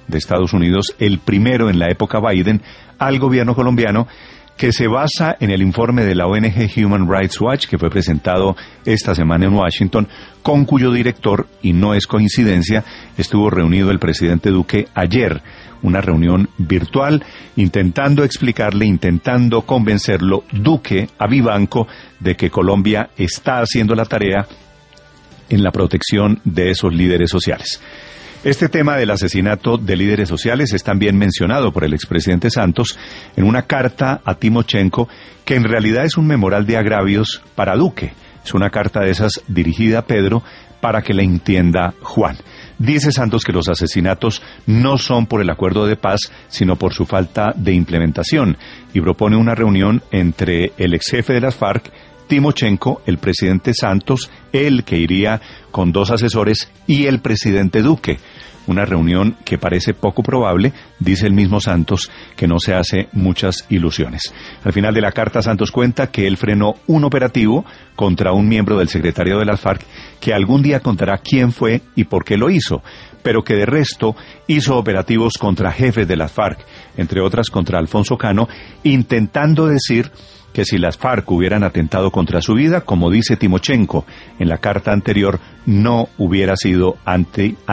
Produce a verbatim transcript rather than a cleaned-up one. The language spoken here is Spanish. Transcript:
de Estados Unidos, el primero en la época Biden, al gobierno colombiano, que se basa en el informe de la O N G Human Rights Watch, que fue presentado esta semana en Washington, con cuyo director, y no es coincidencia, estuvo reunido el presidente Duque ayer, una reunión virtual, intentando explicarle, intentando convencerlo, Duque, a vivanco, de que Colombia está haciendo la tarea en la protección de esos líderes sociales. Este tema del asesinato de líderes sociales es también mencionado por el expresidente Santos en una carta a Timochenko, que en realidad es un memorial de agravios para Duque. Es una carta de esas dirigida a Pedro para que la entienda Juan. Dice Santos que los asesinatos no son por el acuerdo de paz, sino por su falta de implementación, y propone una reunión entre el ex jefe de las FARC, Timochenko, el presidente Santos, él que iría con dos asesores, y el presidente Duque. Una reunión que parece poco probable, dice el mismo Santos, que no se hace muchas ilusiones. Al final de la carta, Santos cuenta que él frenó un operativo contra un miembro del secretariado de las FARC, que algún día contará quién fue y por qué lo hizo, pero que de resto hizo operativos contra jefes de las FARC, entre otras contra Alfonso Cano, intentando decir que si las FARC hubieran atentado contra su vida, como dice Timochenko en la carta anterior, no hubiera sido anti